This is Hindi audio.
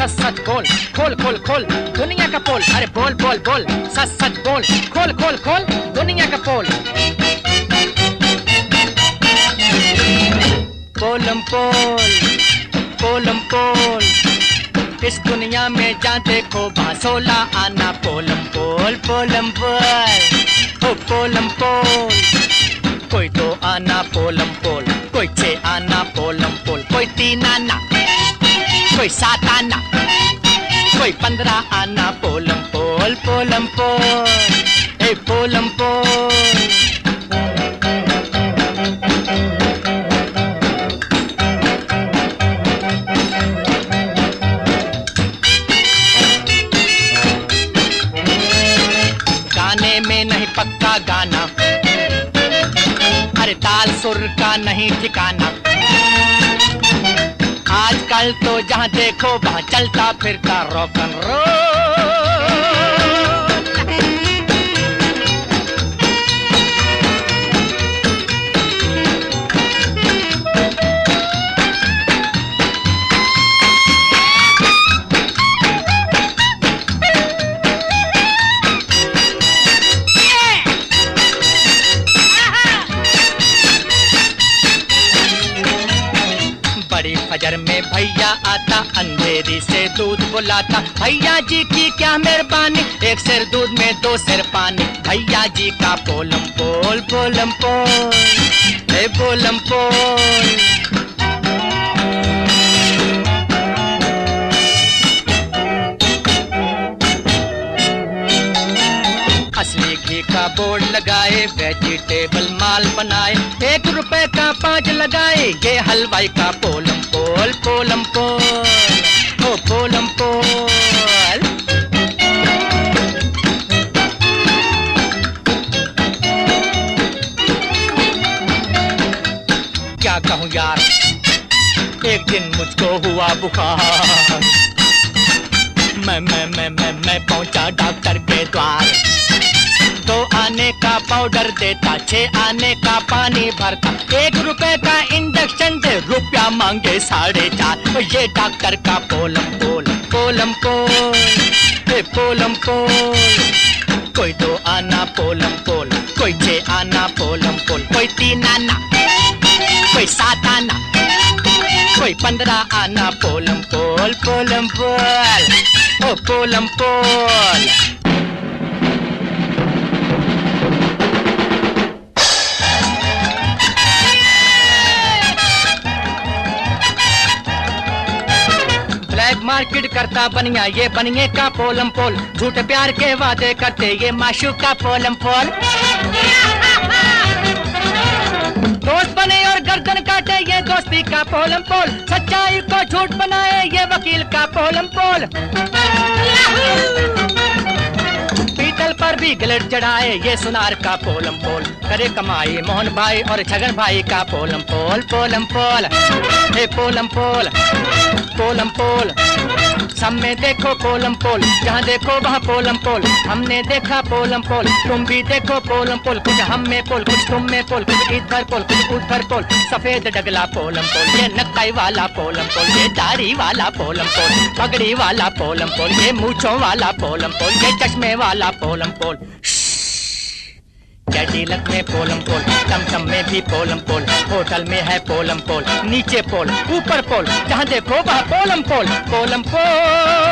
सच सच बोल, खोल खोल खोल दुनिया का पोल। अरे बोल बोल बोल, सच सच बोल, खोल खोल खोल दुनिया का पोल। पोलम पोल, पोलम पोल, इस दुनिया में जहाँ देखो बांसोला आना। पोलम पोल, पोलम पोल, ओ पोलम पोल। कोई 2 आना पोलम पोल, कोई 6 आना पोलम पोल, कोई 3 आना, कोई 7 आना, कोई 15 आना। पोलम पोल, पोलम पोल, ए पोलम पोल। गाने में नहीं पक्का गाना, अरे ताल सुर का नहीं ठिकाना। आजकल तो जहाँ देखो वहाँ चलता फिरता रॉक एंड रोल। बड़ी फजर में भैया आता, अंधेरी से दूध बुलाता। भैया जी की क्या मेहरबानी, 1 सेर दूध में 2 सेर पानी। भैया जी का पोलम पोल, पोलम पोल, ए पोलम पोल। असली घी का बोर्ड लगाए, वेजिटेबल माल बनाए। 1 रुपए का 5 लगाए, ये हलवाई का पोलम पोल, पोलम पोल, ओ पोलम पोल। क्या कहूँ यार, एक दिन मुझको हुआ बुखार। मैं पहुंचा डॉक्टर के द्वार। 2 आने का पाउडर देता, 6 आने का पानी भरता। 1 रुपए का इंजेक्शन दे, रुपया मांगे 4.5। ये डॉक्टर का पोलम पोल, पोलम पोल, ए पोलम पोल। कोई 2 आना पोलम पोल, कोई 6 आना पोलम पोल, कोई 3 आना, कोई 7 आना, कोई 15 आना। पोलम पोल, पोलम पोल, ओ पोलम पोल। ब्लैक मार्केट करता बनिया, ये बनिए का पोलम पोल। झूठे प्यार के वादे करते, ये माशूक का पोलम पोल। दोस्त बने और गर्दन काटे, ये दोस्ती का पोलम पोल। सच्चाई को झूठ बनाए, ये वकील का पोलम पोल। पीतल पर भी गिलट चढ़ाए, ये सुनार का पोलम पोल। करे कमाई मोहन भाई और छगन भाई का पोलम पोल, पोलम पोल, हे पोलम पोल, पोलम पोल। सब में देखो पोलम पोल, जहाँ देखो वहाँ पोलम पोल। हमने देखा पोलम पोल, तुम भी देखो पोलम पोल। कुछ हम में पोल, कुछ तुम में पोल, कुछ इधर पोल, कुछ उधर पोल। सफेद डगला पोलम पोल, ये नक्काई वाला पोलम पोल, ये दाढ़ी वाला पोलम पोल, पगड़ी वाला पोलम पोल, ये मूंछों वाला पोलम पोल, ये चश्मे वाला पोलम पोल। कैडिलक में पोलम पोल, टमटम में भी पोलम पोल। होटल में है पोलम पोल, नीचे पोल, ऊपर पोल, जहाँ देखो वहाँ पोलम पोल, पोलम पोल।